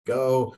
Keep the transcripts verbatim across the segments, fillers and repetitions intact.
go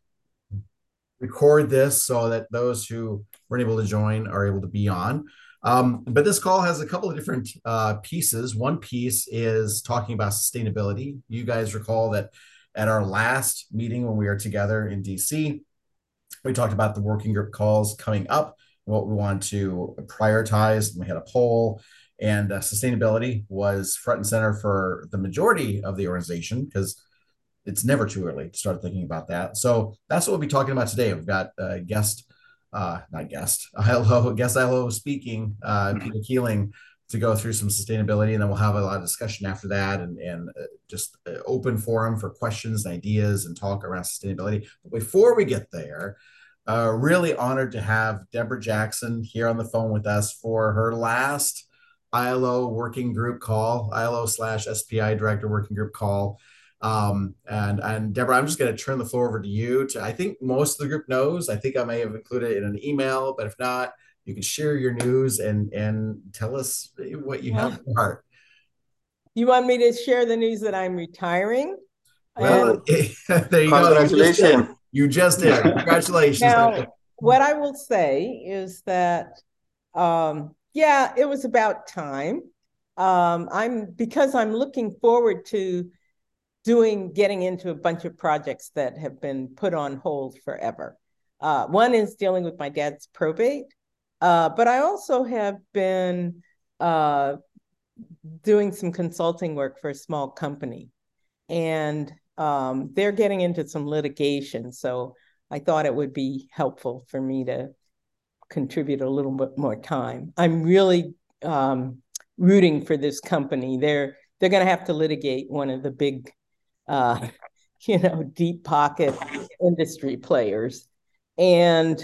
record this so that those who weren't able to join are able to be on. Um, but this call has a couple of different uh, pieces. One piece is talking about sustainability. You guys recall that at our last meeting when we were together in D C, we talked about the working group calls coming up, what we want to prioritize. We had a poll, and uh, sustainability was front and center for the majority of the organization because it's never too early to start thinking about that. So that's what we'll be talking about today. We've got a guest, uh, not guest, I L O, guest I L O speaking, uh, Peter Keeling, to go through some sustainability, and then we'll have a lot of discussion after that, and, and uh, just uh, open forum for questions and ideas and talk around sustainability. But before we get there, uh, really honored to have Deborah Jackson here on the phone with us for her last I L O working group call, I L O slash S P I director working group call. Um, and and Deborah, I'm just going to turn the floor over to you. To I think most of the group knows. I think I may have included it in an email, but if not, you can share your news and and tell us what you have Well, in your heart. you want me to share the news that I'm retiring? And Well, there you go. You just did. Congratulations. You just did. Congratulations. now, what I will say is that, um, yeah, it was about time. Um, I'm because I'm looking forward to doing getting into a bunch of projects that have been put on hold forever. Uh, one is dealing with my dad's probate, uh, but I also have been uh, doing some consulting work for a small company, and um, they're getting into some litigation. So I thought it would be helpful for me to contribute a little bit more time. I'm really um, rooting for this company. They're they're going to have to litigate one of the big, uh, you know, deep pocket industry players, and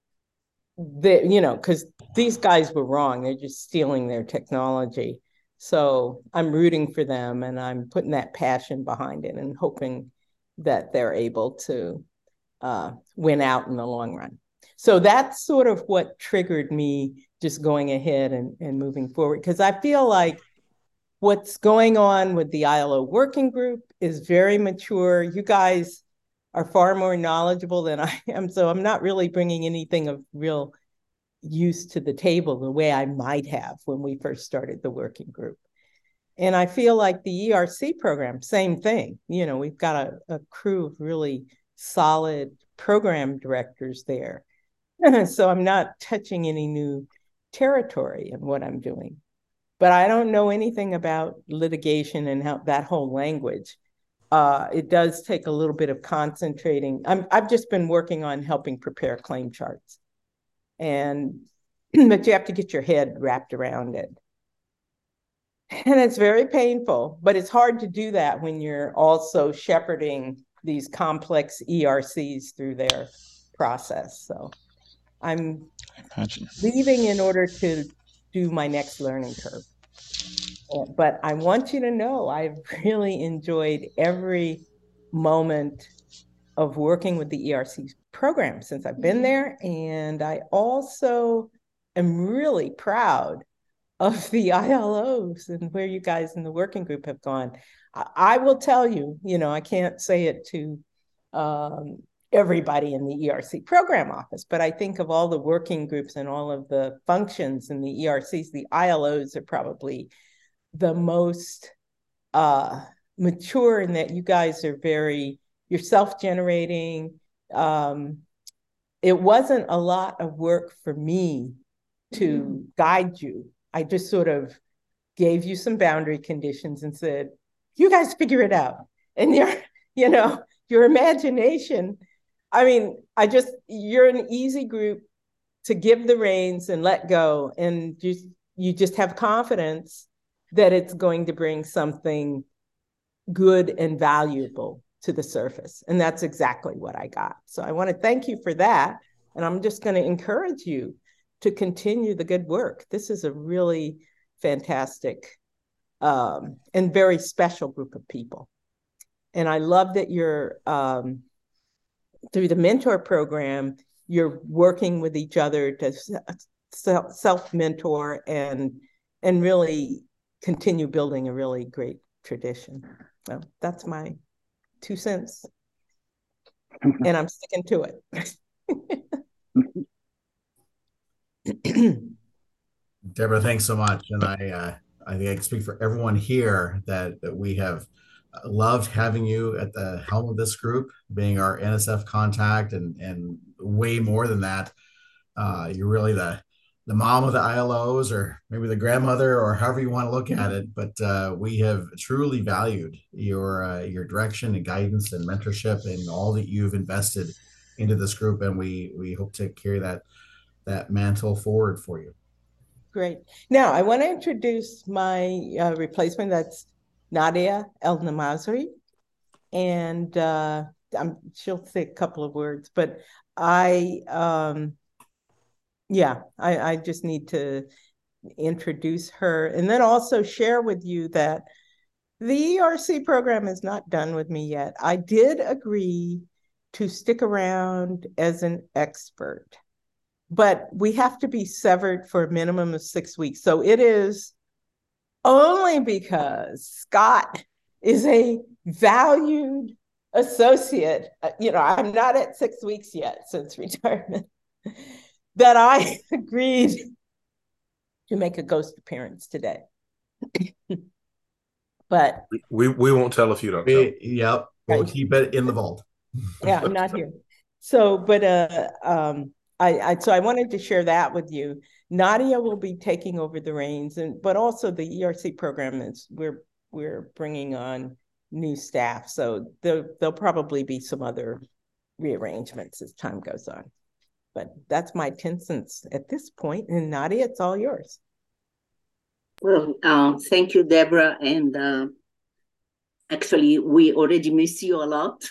they, you know, because these guys were wrong. They're just stealing their technology. So I'm rooting for them, and I'm putting that passion behind it and hoping that they're able to uh, win out in the long run. So that's sort of what triggered me just going ahead and, and moving forward, because I feel like what's going on with the I L O working group is very mature. You guys are far more knowledgeable than I am. So I'm not really bringing anything of real use to the table the way I might have when we first started the working group. And I feel like the E R C program, same thing. You know, we've got a, a crew of really solid program directors there. So I'm not touching any new territory in what I'm doing. But I don't know anything about litigation and how that whole language. Uh, it does take a little bit of concentrating. I'm, I've just been working on helping prepare claim charts. And but you have to get your head wrapped around it. And it's very painful, but it's hard to do that when you're also shepherding these complex E R Cs through their process. So I'm Imagine. leaving in order to do my next learning curve. But I want you to know I've really enjoyed every moment of working with the E R C program since I've been there. And I also am really proud of the I L Os and where you guys in the working group have gone. I, I will tell you, you know, I can't say it to um, everybody in the E R C program office, but I think of all the working groups and all of the functions in the E R Cs, the I L Os are probably the most uh, mature in that you guys are very, you're self-generating. Um, it wasn't a lot of work for me to guide you. I just sort of gave you some boundary conditions and said, you guys figure it out. And your, you know, your imagination, I mean, I just, you're an easy group to give the reins and let go. And just, you just have confidence that it's going to bring something good and valuable to the surface. And that's exactly what I got. So I want to thank you for that. And I'm just going to encourage you to continue the good work. This is a really fantastic um, and very special group of people. And I love that you're, um, through the mentor program, you're working with each other to self-mentor and, and really continue building a really great tradition. So that's my two cents. and I'm sticking to it. Deborah, thanks so much. And I, uh, I think I can speak for everyone here that, that we have loved having you at the helm of this group, being our N S F contact, and and way more than that. Uh, you're really the the mom of the I L Os, or maybe the grandmother, or however you want to look at it. But uh, we have truly valued your uh, your direction and guidance and mentorship and all that you've invested into this group, and we we hope to carry that that mantle forward for you. Great. Now I want to introduce my uh, replacement. That's Nadia El Namazri, and uh, I'm, she'll say a couple of words, but I, um, yeah, I, I just need to introduce her and then also share with you that the E R C program is not done with me yet. I did agree to stick around as an expert, but we have to be severed for a minimum of six weeks. So it is only because Scott is a valued associate. You know, I'm not at six weeks yet since retirement, that I agreed to make a ghost appearance today. But we we won't tell if you don't we, tell. Yep, we'll right. keep it in the vault. Yeah, I'm not here. So, but uh, um, I, I so I wanted to share that with you. Nadia will be taking over the reins, and but also the E R C program is we're we're bringing on new staff, so there there'll probably be some other rearrangements as time goes on. But that's my ten cents at this point, and Nadia, it's all yours. Well, uh, thank you, Deborah, and uh, actually, we already miss you a lot.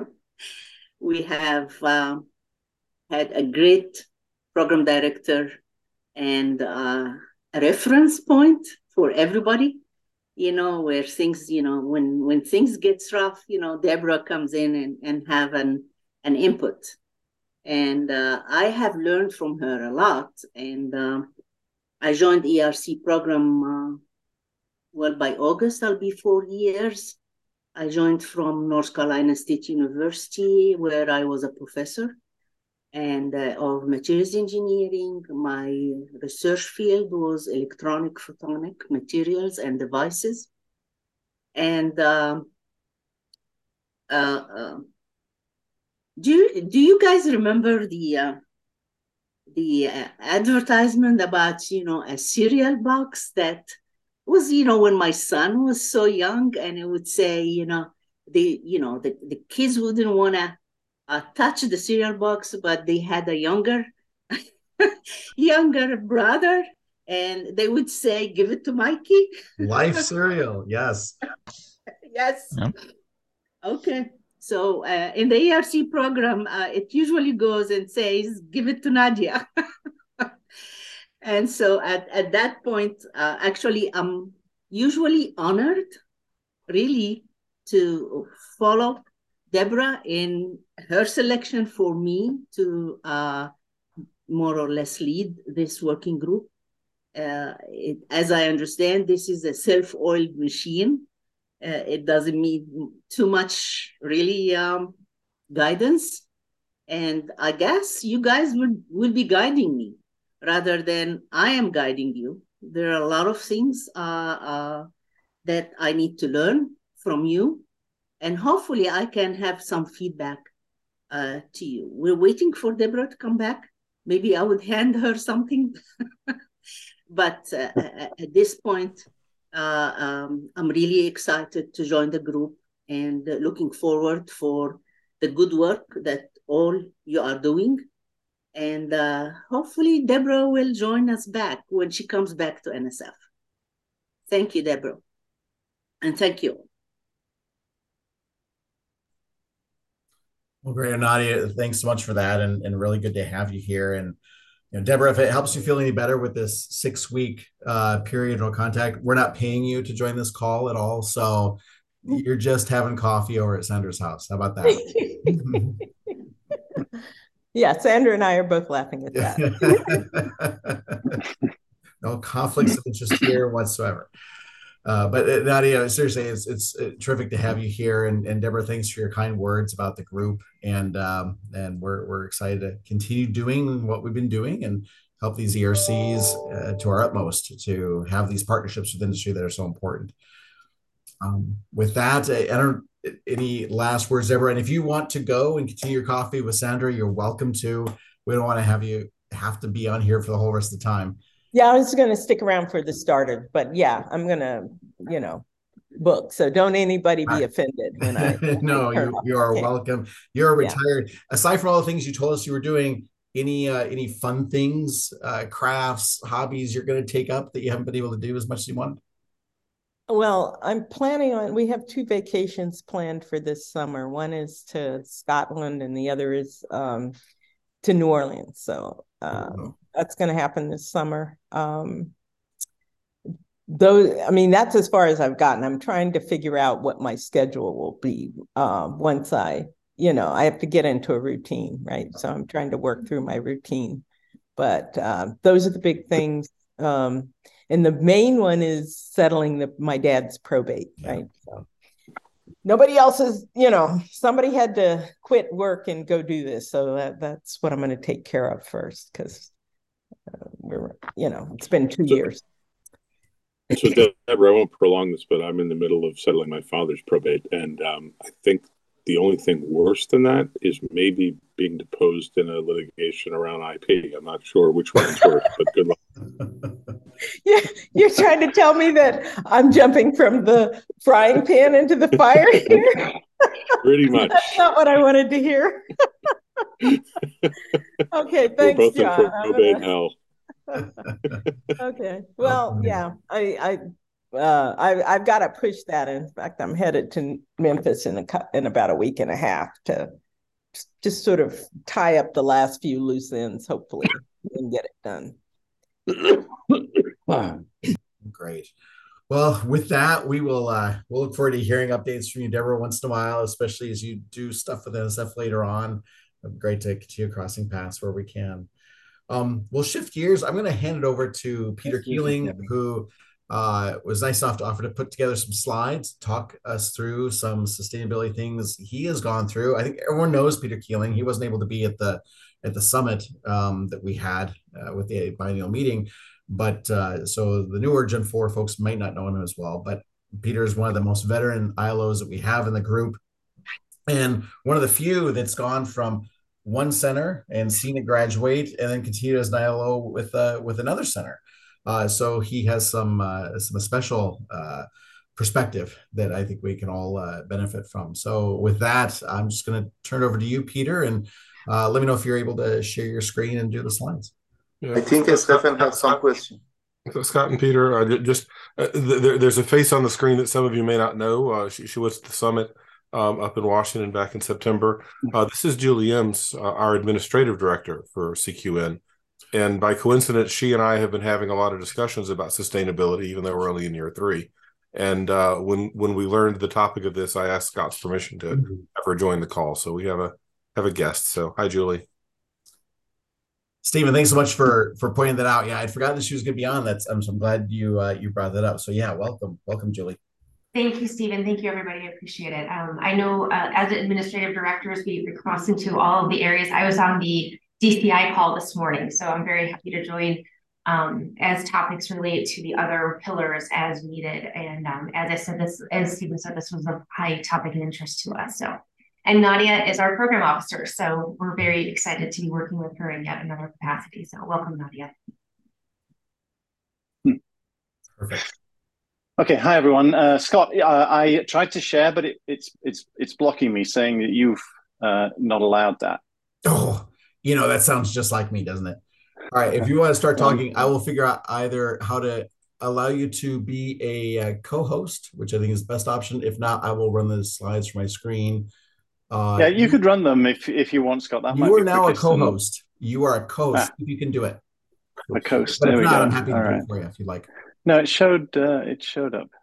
We have uh, had a great program director and uh, a reference point for everybody, you know, where things, you know, when when things gets rough, you know, Deborah comes in and, and have an, an input. And uh, I have learned from her a lot. And uh, I joined E R C program, uh, well, by August, I'll be four years. I joined from North Carolina State University, where I was a professor and uh, of materials engineering. My research field was electronic photonic materials and devices. And uh, uh, uh, do you, do you guys remember the uh, the uh, advertisement about, you know, a cereal box that was, you know, when my son was so young, and it would say, you know, the, you know, the, the kids wouldn't want to uh, touch the cereal box, but they had a younger, younger brother, and they would say, give it to Mikey. Life cereal, yes. Yes. Yeah. Okay. So uh, in the E R C program, uh, it usually goes and says, give it to Nadia. And so at, at that point, uh, actually, I'm usually honored, really, to follow Deborah in her selection for me to uh, more or less lead this working group. Uh, it, as I understand, this is a self-oiled machine. Uh, it doesn't need too much, really, um, guidance. And I guess you guys would, would be guiding me rather than I am guiding you. There are a lot of things uh, uh, that I need to learn from you. And hopefully I can have some feedback uh, to you. We're waiting for Deborah to come back. Maybe I would hand her something. But uh, at this point, uh, um, I'm really excited to join the group and uh, looking forward for the good work that all you are doing. And uh, hopefully Deborah will join us back when she comes back to N S F. Thank you, Deborah. And thank you. Well, great, Nadia. Thanks so much for that, and, and really good to have you here. And you know, Deborah, if it helps you feel any better with this six-week uh, period of contact, we're not paying you to join this call at all. So you're just having coffee over at Sandra's house. How about that? Yeah, Sandra and I are both laughing at that. No conflicts of interest here whatsoever. Uh, but uh, Nadia, seriously, it's it's uh, terrific to have you here, and, and Deborah, thanks for your kind words about the group, and um, and we're we're excited to continue doing what we've been doing and help these E R Cs uh, to our utmost to have these partnerships with industry that are so important. Um, with that, I, I don't any last words, Deborah. And if you want to go and continue your coffee with Sandra, you're welcome to. We don't want to have you have to be on here for the whole rest of the time. Yeah, I was going to stick around for the starter, but yeah, I'm going to, you know, book. So don't anybody be offended when I. No, turn you off. you are Okay. welcome. You're Yeah. retired. Aside from all the things you told us you were doing, any uh, any fun things, uh, crafts, hobbies you're going to take up that you haven't been able to do as much as you want? Well, I'm planning on, we have two vacations planned for this summer. One is to Scotland and the other is um, to New Orleans. So um, Oh. that's going to happen this summer. Um, those, I mean, that's as far as I've gotten. I'm trying to figure out what my schedule will be um, once I, you know, I have to get into a routine, right? So I'm trying to work through my routine. But uh, those are the big things. Um, and the main one is settling the, my dad's probate, right? So nobody else is, you know, somebody had to quit work and go do this. So that, that's what I'm going to take care of first, because uh, we're, you know, it's been two so, years. So Deborah, I won't prolong this, but I'm in the middle of settling my father's probate. And um, I think the only thing worse than that is maybe being deposed in a litigation around I P. I'm not sure which one's worse, but good luck. Yeah, you're trying to tell me that I'm jumping from the frying pan into the fire here? Pretty much. That's not what I wanted to hear. Okay, thanks, We're both John. in probate gonna... hell. Okay, well, yeah, I, I, uh, I, I've got to push that. In fact, I'm headed to Memphis in a in about a week and a half to just sort of tie up the last few loose ends, hopefully, and get it done. Great. Well, with that, we will uh, we'll look forward to hearing updates from you, Deborah, once in a while, especially as you do stuff with N S F later on. It'd be great to continue crossing paths where we can. Um, we'll shift gears. I'm going to hand it over to Peter Keeling, who uh, was nice enough to offer to put together some slides, talk us through some sustainability things he has gone through. I think everyone knows Peter Keeling. He wasn't able to be at the at the summit um, that we had uh, with the biennial meeting, but uh, so the newer Gen four folks might not know him as well. But Peter is one of the most veteran I L Os that we have in the group, and one of the few that's gone from one center and seen it graduate and then continue as an I L O with uh, with another center. Uh, so he has some uh, some special uh, perspective that I think we can all uh, benefit from. So with that, I'm just going to turn it over to you, Peter, and uh, let me know if you're able to share your screen and do the slides. Yeah. I think Stefan has some question. Scott and Peter, uh, just uh, there, there's a face on the screen that some of you may not know. Uh, she, she was at the summit um, up in Washington back in September. Uh, this is Julie Ems, uh, our administrative director for C Q N. And by coincidence, she and I have been having a lot of discussions about sustainability, even though we're only in year three. And uh, when when we learned the topic of this, I asked Scott's permission to mm-hmm. have her join the call. So we have a have a guest. So hi, Julie. Stephen, thanks so much for for pointing that out. Yeah, I'd forgotten that she was going to be on. That's I'm, so I'm glad you uh, you brought that up. So yeah, welcome, welcome, Julie. Thank you, Stephen. Thank you, everybody. I appreciate it. Um, I know uh, as administrative directors, we cross into all of the areas. I was on the D C I call this morning, so I'm very happy to join um, as topics relate to the other pillars as needed. And um, as I said, this, as Stephen said, this was a high topic of interest to us. So, and Nadia is our program officer, so we're very excited to be working with her in yet another capacity. So, welcome, Nadia. Perfect. Okay, hi everyone. Uh, Scott, uh, I tried to share, but it, it's it's it's blocking me, saying that you've uh, not allowed that. Oh, you know that sounds just like me, doesn't it? All right, if you want to start talking, I will figure out either how to allow you to be a, a co-host, which I think is the best option. If not, I will run the slides from my screen. Uh, yeah, you, you could run them if if you want, Scott. That you might be are now a co-host. And... You are a co-host. Ah, if you can do it. A co-host. But there if we not, go. I'm happy to All do right. it for you if you like. No, it showed. Uh, it showed up.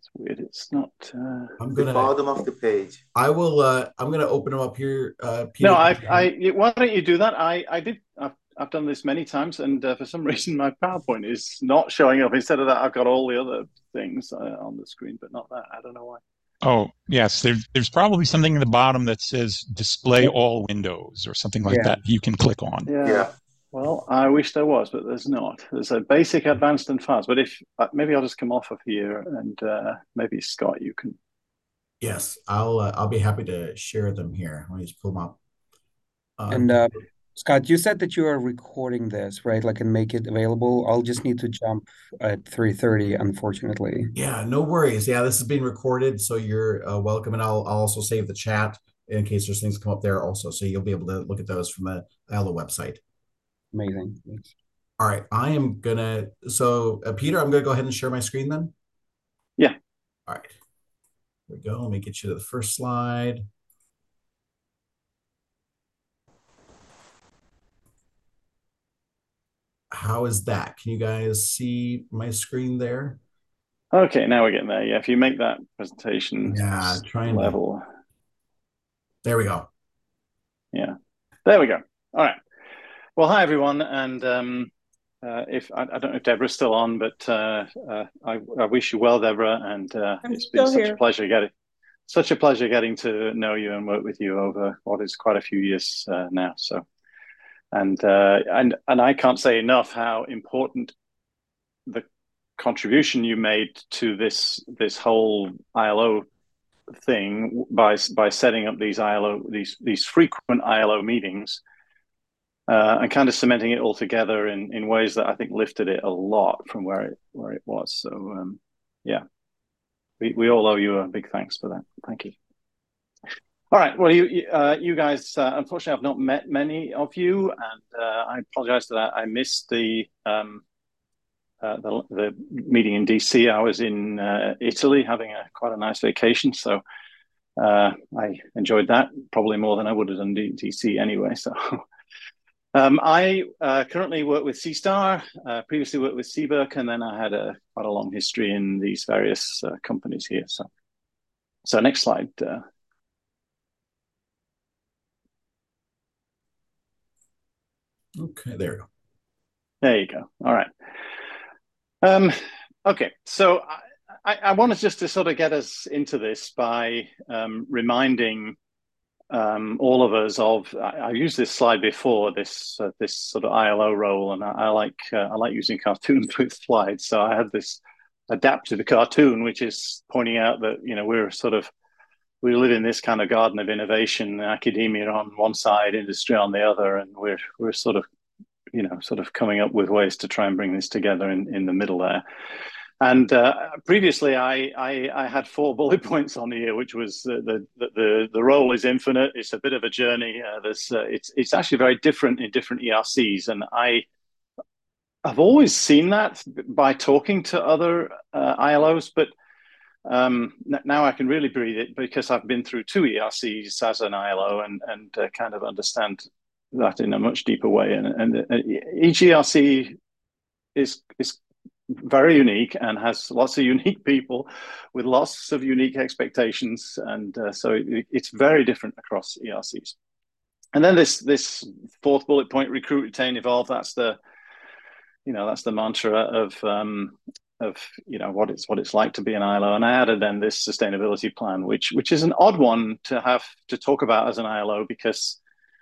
That's weird. It's not. Uh... I'm gonna the bottom of the page. I will. Uh, I'm gonna open them up here. Uh, Peter. No, I. I. Why don't you do that? I. I did. I've, I've done this many times, and uh, for some reason, my PowerPoint is not showing up. Instead of that, I've got all the other things uh, on the screen, but not that. I don't know why. Oh, yes. There's there's probably something in the bottom that says display all windows or something like Yeah. that you can click on. Yeah. Yeah. Well, I wish there was, but there's not. There's a basic, advanced, and fast. But if uh, maybe I'll just come off of here, and uh, maybe Scott, you can. Yes, I'll. Uh, I'll be happy to share them here. Let me just pull them up. Uh, And uh, Scott, you said that you are recording this, right? Like, and make it available. I'll just need to jump at three thirty, unfortunately. yeah, no worries. Yeah, this is being recorded, so you're uh, welcome. And I'll, I'll also save the chat in case there's things come up there also, so you'll be able to look at those from the I L O website. Amazing. Thanks. All right, I am gonna. So, uh, Peter, I'm gonna go ahead and share my screen then. Yeah. All right. There we go. Let me get you to the first slide. How is that? Can you guys see my screen there? Okay, now we're getting there. Yeah, if you make that presentation Yeah, trying level. to. There we go. Yeah, there we go. All right. Well, hi everyone, and um, uh, if I, I don't know if Deborah's still on, but uh, uh, I, I wish you well, Deborah, and uh, I'm it's been still such here. a pleasure getting such a pleasure getting to know you and work with you over what is quite a few years uh, now. So, and uh, and and I can't say enough how important the contribution you made to this this whole I L O thing by by setting up these I L O these these frequent I L O meetings uh, and kind of cementing it all together in in ways that I think lifted it a lot from where it where it was. So um, yeah, we we all owe you a big thanks for that. Thank you. All right. Well, you uh, you guys, uh, unfortunately, I've not met many of you, and uh, I apologize for that. I missed the. Um, Uh, the, the meeting in D C. I was in uh, Italy having a quite a nice vacation, so uh, I enjoyed that probably more than I would have done in D C anyway. So um, I uh, currently work with C-Star, uh, previously worked with C B E R C, and then I had a quite a long history in these various uh, companies here. So, so next slide. Uh, Okay, there we go. there you go. All right. Um, okay, so I, I wanted just to sort of get us into this by um, reminding um, all of us of. I, I've used this slide before, this uh, this sort of I L O role, and I, I like uh, I like using cartoons with slides. So I had this adapted the cartoon, which is pointing out that you know we're sort of we live in this kind of garden of innovation, academia on one side, industry on the other, and we're we're sort of you know, sort of coming up with ways to try and bring this together in, in the middle there. And uh, previously, I, I I had four bullet points on here, which was the the the, the role is infinite. It's a bit of a journey. Uh, there's uh, it's it's actually very different in different E R Cs, and I I've always seen that by talking to other uh, I L Os, but um, now I can really breathe it because I've been through two E R Cs as an I L O and and uh, kind of understand that in a much deeper way. And, and each E R C is is very unique and has lots of unique people with lots of unique expectations, and uh, so it, it's very different across E R Cs. And then this this fourth bullet point: recruit, retain, evolve. That's the you know that's the mantra of um, of you know what it's what it's like to be an I L O. And I added then this sustainability plan, which which is an odd one to have to talk about as an I L O because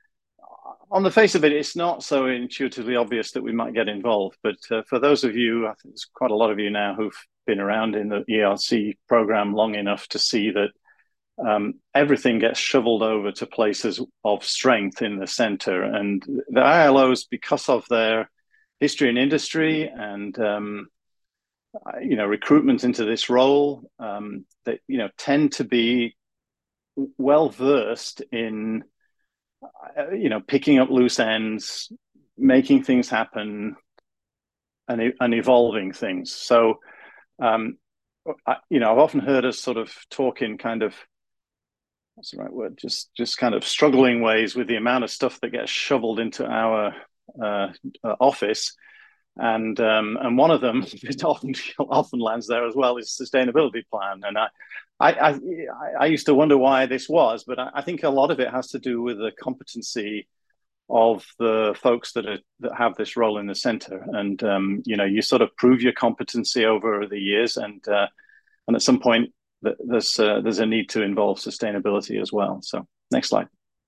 on the face of it, it's not so intuitively obvious that we might get involved. But uh, for those of you, I think there's quite a lot of you now who've been around in the E R C program long enough to see that um, everything gets shoveled over to places of strength in the center. And the I L Os, because of their history in industry and um, you know recruitment into this role, um, that you know tend to be well versed in you know, picking up loose ends, making things happen, and, and evolving things. So, um, I, you know, I've often heard us sort of talk in kind of, what's the right word? Just, just kind of struggling ways with the amount of stuff that gets shoveled into our uh, uh, office. And um, and one of them, it often often lands there as well, is sustainability plan. And I, I, I, I used to wonder why this was, but I, I think a lot of it has to do with the competency of the folks that are that have this role in the center. And um, you know, you sort of prove your competency over the years, and uh, and at some point, there's uh, there's a need to involve sustainability as well. So next slide.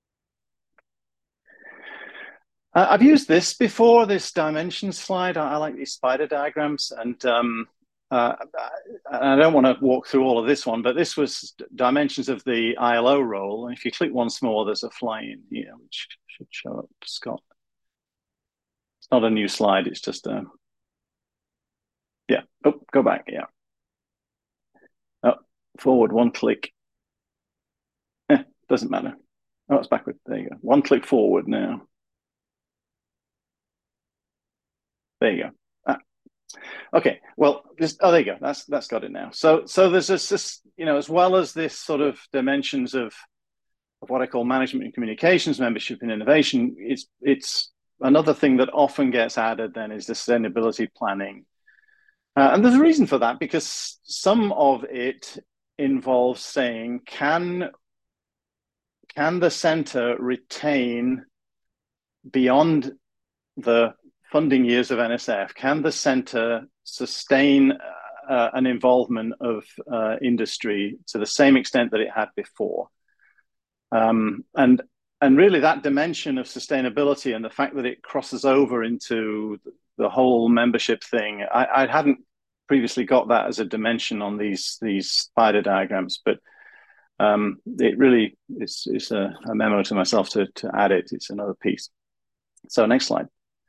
Uh, I've used this before, this dimension slide. I, I like these spider diagrams, and um, uh, I, I don't want to walk through all of this one, but this was dimensions of the I L O role. And if you click once more, there's a fly-in here, which should show up, Scott. It's not a new slide, it's just a, yeah, oh, go back, yeah. Oh, forward, one click. Eh, doesn't matter. Oh, it's backward, there you go. One click forward now. There you go. Ah. Okay. Well, just oh, there you go. That's that's got it now. So so there's this, this you know, as well as this sort of dimensions of of what I call management and communications, membership and innovation. It's it's another thing that often gets added then is the sustainability planning, uh, and there's a reason for that, because some of it involves saying can can the center retain beyond the funding years of N S F, can the center sustain uh, an involvement of uh, industry to the same extent that it had before? Um, and and really that dimension of sustainability and the fact that it crosses over into the whole membership thing, I, I hadn't previously got that as a dimension on these these spider diagrams, but um, it really is, is a, a memo to myself to, to add it. It's another piece. So next slide.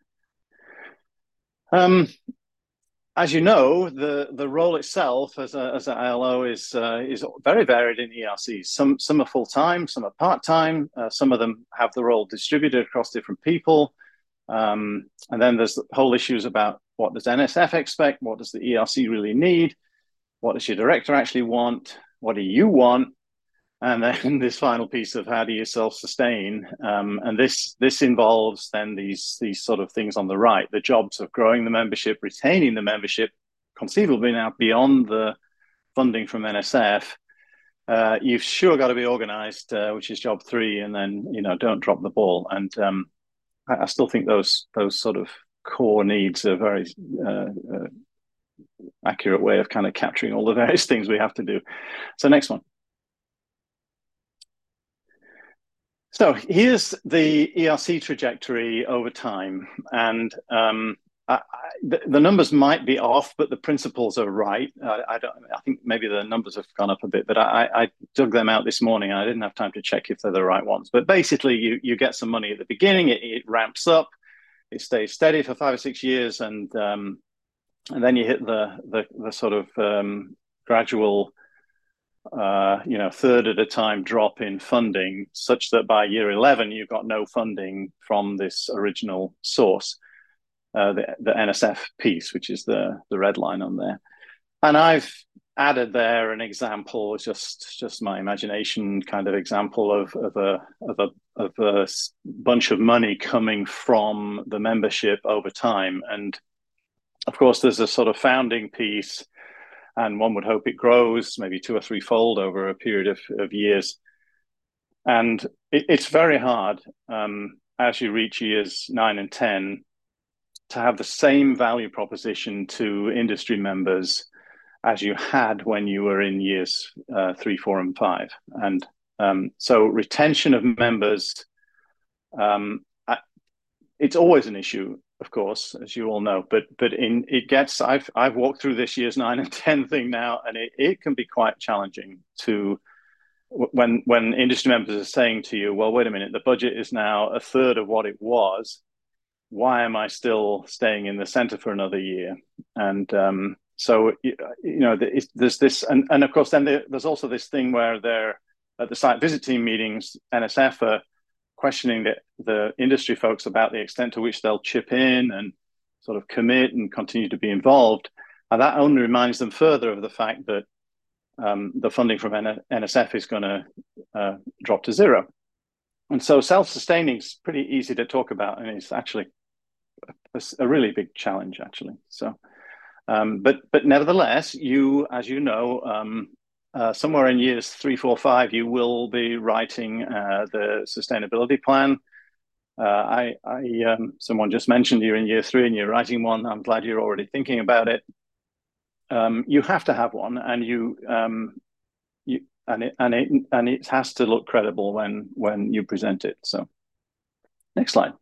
Um, as you know, the, the role itself as a, as an I L O is uh, is very varied in E R Cs. Some some are full time, some are part time. Uh, some of them have the role distributed across different people. Um, and then there's the whole issues about what does N S F expect? What does the E R C really need? What does your director actually want? What do you want? And then this final piece of how do you self-sustain? Um, and this this involves then these these sort of things on the right, the jobs of growing the membership, retaining the membership, conceivably now beyond the funding from N S F. Uh, you've sure got to be organized, uh, which is job three, and then, you know, don't drop the ball. And um, I, I still think those those sort of core needs are very uh, uh, accurate way of kind of capturing all the various things we have to do. So next one. So here's the E R C trajectory over time, and um, I, I, the, the numbers might be off, but the principles are right. I, I don't. I think maybe the numbers have gone up a bit, but I, I dug them out this morning. And I didn't have time to check if they're the right ones. But basically, you you get some money at the beginning, it, it ramps up, it stays steady for five or six years, and um, and then you hit the the, the sort of um, gradual. Uh, you know, third at a time drop in funding, such that by year eleven, you've got no funding from this original source, uh, the, the N S F piece, which is the, the red line on there. And I've added there an example, just, just my imagination kind of example of, of, a, of, a, of a bunch of money coming from the membership over time. And of course, there's a sort of founding piece, and one would hope it grows maybe two or three fold over a period of, of years. And it, it's very hard um, as you reach years nine and ten to have the same value proposition to industry members as you had when you were in years uh, three, four, and five. And um, so retention of members, um, I, it's always an issue, of course, as you all know, but but in it gets I've I've walked through this year's nine and ten thing now, and it, it can be quite challenging to when when industry members are saying to you, well, wait a minute, the budget is now a third of what it was. Why am I still staying in the center for another year? And um, so you know, there's this, and and of course, then there's also this thing where they're at the site visit team meetings, N S F are questioning the, the industry folks about the extent to which they'll chip in and sort of commit and continue to be involved. And that only reminds them further of the fact that um, the funding from N S F is going to uh, drop to zero. And so self-sustaining is pretty easy to talk about, and it's actually a, a really big challenge, actually. So, um, but but nevertheless, you, as you know, um, uh, somewhere in years three, four, five, you will be writing uh, the sustainability plan. Uh, I, I um, someone just mentioned you're in year three and you're writing one. I'm glad you're already thinking about it. Um, you have to have one, and you, um, you, and it, and it, and it has to look credible when when you present it. So, next slide.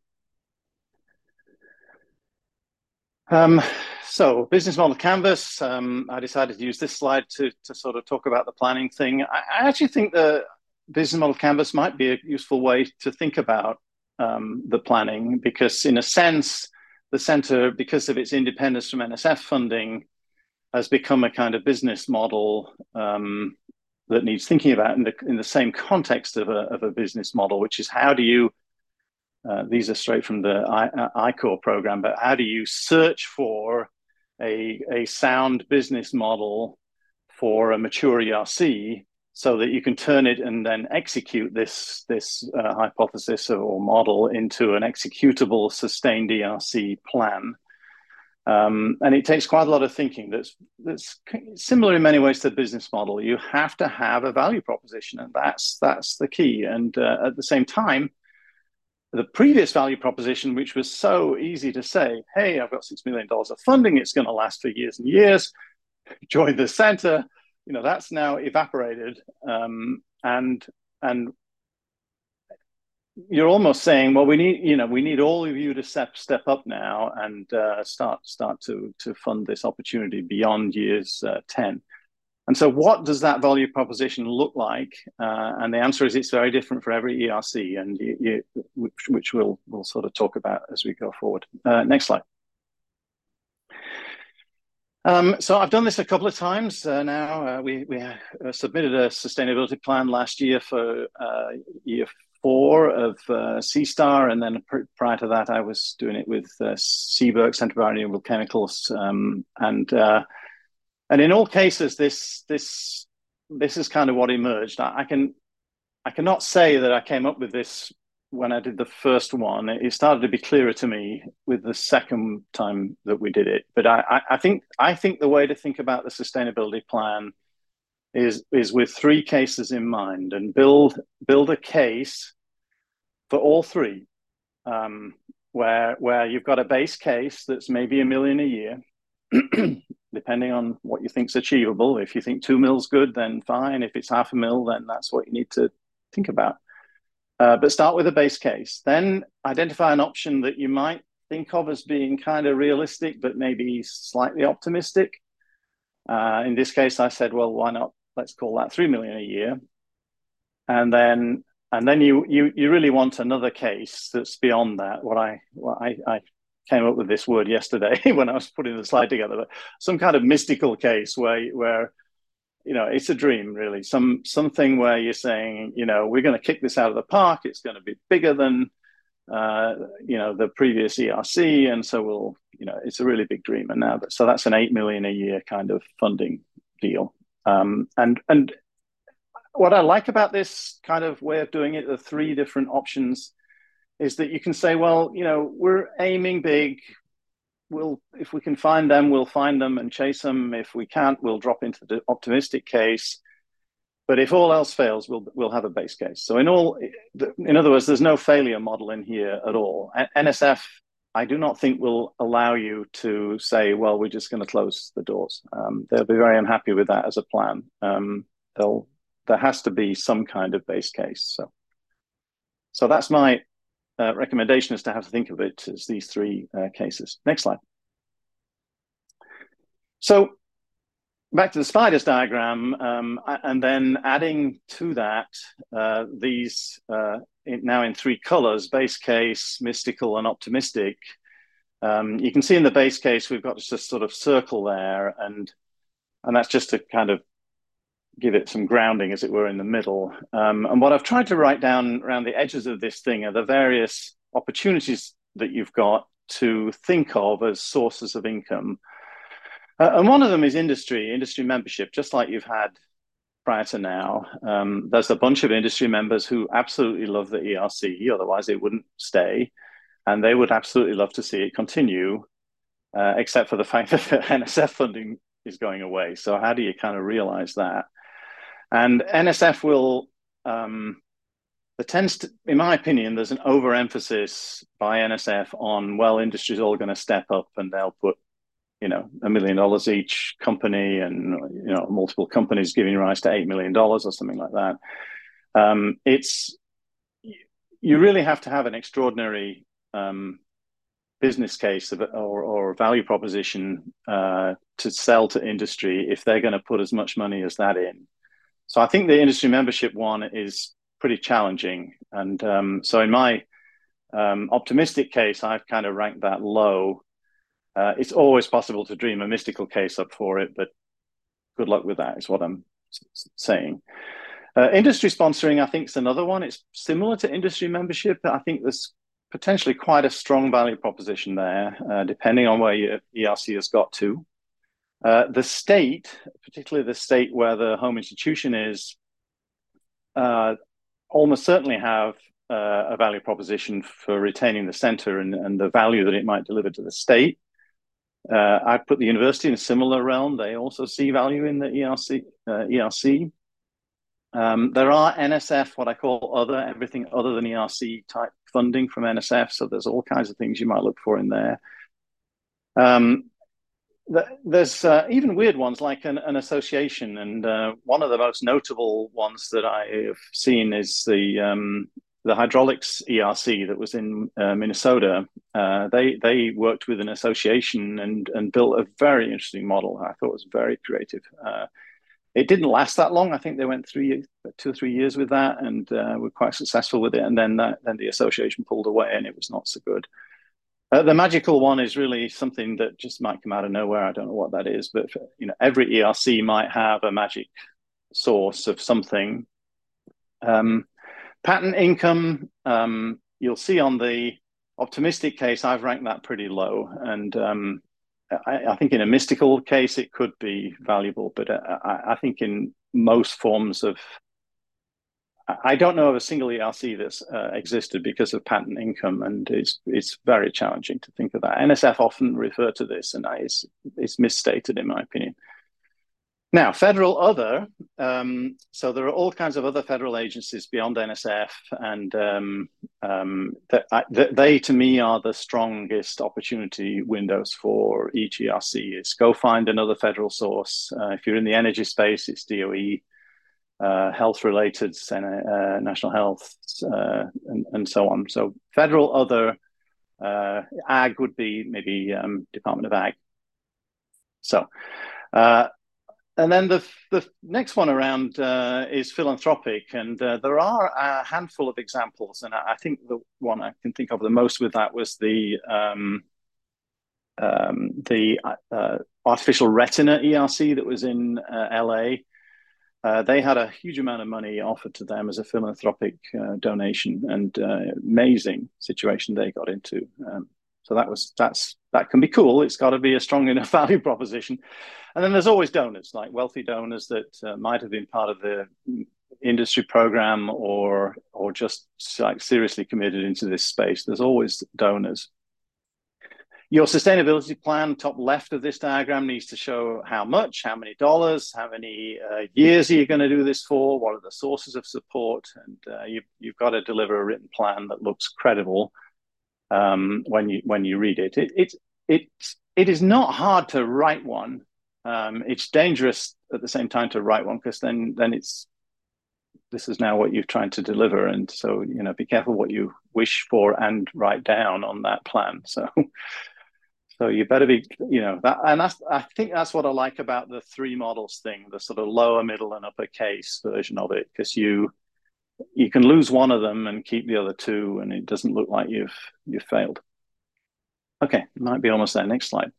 Um, so, business model canvas. Um, I decided to use this slide to to sort of talk about the planning thing. I, I actually think the business model canvas might be a useful way to think about um, the planning, because in a sense, the center, because of its independence from N S F funding, has become a kind of business model um, that needs thinking about in the, in the same context of a, of a business model, which is how do you, uh, these are straight from the I, I CORE program, but how do you search for a, a sound business model for a mature E R C so that you can turn it and then execute this, this uh, hypothesis or model into an executable sustained E R C plan. Um, and it takes quite a lot of thinking. That's that's similar in many ways to the business model. You have to have a value proposition, and that's that's the key. And uh, at the same time, the previous value proposition, which was so easy to say, "Hey, I've got six million dollars of funding. It's going to last for years and years. Join the center." You know, that's now evaporated, um, and and you're almost saying, well, we need, you know, we need all of you to step step up now and uh, start start to to fund this opportunity beyond years uh, ten. And so, what does that value proposition look like? Uh, and the answer is, it's very different for every E R C, and you, you, which, which we'll we'll sort of talk about as we go forward. Uh, next slide. Um, so I've done this a couple of times uh, now. Uh, we we uh, submitted a sustainability plan last year for uh, year four of uh, C-STAR, and then pr prior to that, I was doing it with uh, Seaberg, Center for Renewable Chemicals, um, and uh, and in all cases, this this this is kind of what emerged. I, I can I cannot say that I came up with this when I did the first one. It started to be clearer to me with the second time that we did it. But I, I, I think I think the way to think about the sustainability plan is is with three cases in mind, and build build a case for all three, um, where where you've got a base case that's maybe a million a year, depending on what you think's achievable. If you think two mil's good, then fine. If it's half a mil, then that's what you need to think about. Uh, but start with a base case. Then identify an option that you might think of as being kind of realistic, but maybe slightly optimistic. Uh, in this case, I said, well, why not? Let's call that three million a year. And then, and then you you you really want another case that's beyond that. What I what I, I came up with this word yesterday when I was putting the slide together. But some kind of mystical case where where you know, it's a dream, really. Some something where you're saying, you know, we're going to kick this out of the park. It's going to be bigger than, uh, you know, the previous E R C, and so we'll, you know, it's a really big dream. And now, that, so that's an eight million a year kind of funding deal. Um, and and what I like about this kind of way of doing it, the three different options, is that you can say, well, you know, we're aiming big. We'll, if we can find them, we'll find them and chase them. If we can't, we'll drop into the optimistic case. But if all else fails, we'll we'll have a base case. So in all, in other words, there's no failure model in here at all. N S F, I do not think will allow you to say, well, we're just going to close the doors. Um, they'll be very unhappy with that as a plan. Um, they'll there has to be some kind of base case. So, so that's my Uh, recommendation is to have to think of it as these three uh, cases. Next slide. So back to the spiders diagram, um, and then adding to that uh, these uh, in, now in three colors: base case, mystical, and optimistic. Um, you can see in the base case we've got just a sort of circle there, and and that's just to kind of give it some grounding, as it were, in the middle. Um, and what I've tried to write down around the edges of this thing are the various opportunities that you've got to think of as sources of income. Uh, and one of them is industry, industry membership, just like you've had prior to now. Um, there's a bunch of industry members who absolutely love the E R C, otherwise they wouldn't stay. and they would absolutely love to see it continue, uh, except for the fact that the N S F funding is going away. So how do you kind of realize that? And N S F will, um, there tends to, in my opinion, there's an overemphasis by N S F on, well, industry's all going to step up and they'll put, you know, a million dollars each company, and, you know, multiple companies giving rise to eight million dollars or something like that. Um, it's, you really have to have an extraordinary um, business case of, or, or value proposition uh, to sell to industry if they're going to put as much money as that in. So I think the industry membership one is pretty challenging. And um, so in my um, optimistic case, I've kind of ranked that low. Uh, it's always possible to dream a mystical case up for it, but good luck with that is what I'm saying. Uh, industry sponsoring, I think, is another one. It's similar to industry membership. I think there's potentially quite a strong value proposition there, uh, depending on where your E R C has got to. Uh, the state, particularly the state where the home institution is, uh, almost certainly have uh, a value proposition for retaining the center and, and the value that it might deliver to the state. Uh, I'd put the university in a similar realm. They also see value in the E R C. Uh, E R C. Um, there are N S F, what I call other, everything other than E R C type funding from N S F. So there's all kinds of things you might look for in there. Um, th there's uh, even weird ones like an, an association. And uh, one of the most notable ones that I have seen is the um, the hydraulics E R C that was in uh, Minnesota. Uh, they they worked with an association and, and built a very interesting model. I thought it was very creative. Uh, It didn't last that long. I think they went three, two or three years with that, and uh, were quite successful with it. And then that, then the association pulled away, and it was not so good. Uh, the magical one is really something that just might come out of nowhere. I don't know what that is, but you know, every E R C might have a magic source of something. Um, patent income, um, you'll see on the optimistic case, I've ranked that pretty low, and um, I, I think in a mystical case, it could be valuable, but I, I think in most forms of, I don't know of a single E R C that's uh, existed because of patent income, and it's it's very challenging to think of that. N S F often refer to this, and it's, it's misstated in my opinion. Now, federal other, um, so there are all kinds of other federal agencies beyond N S F, and um, um, that, I, that they, to me, are the strongest opportunity windows for each E R C. Is go find another federal source. Uh, if you're in the energy space, it's D O E, uh, health-related, uh, national health, uh, and, and so on. So federal other, uh, ag would be maybe um, Department of Ag. So, uh, and then the, the next one around uh, is philanthropic, and uh, there are a handful of examples, and I, I think the one I can think of the most with that was the um, um, the uh, artificial retina E R C that was in uh, L A. Uh, they had a huge amount of money offered to them as a philanthropic uh, donation, and uh, amazing situation they got into. Um, so that was that's that can be cool. It's got to be a strong enough value proposition. And then there's always donors, like wealthy donors that uh, might have been part of the industry program or or just like seriously committed into this space. There's always donors. Your sustainability plan, top left of this diagram, needs to show how much, how many dollars, how many uh, years are you going to do this for, what are the sources of support, and uh, you, you've got to deliver a written plan that looks credible um, when you when you read it. It it it it is not hard to write one. Um, it's dangerous at the same time to write one, because then then it's this is now what you're trying to deliver, and so you know be careful what you wish for and write down on that plan. So. So you better be, you know, that, and that's, I think that's what I like about the three models thing, the sort of lower, middle, and upper case version of it, because you you can lose one of them and keep the other two, and it doesn't look like you've you've failed. Okay, might be almost there. Next slide.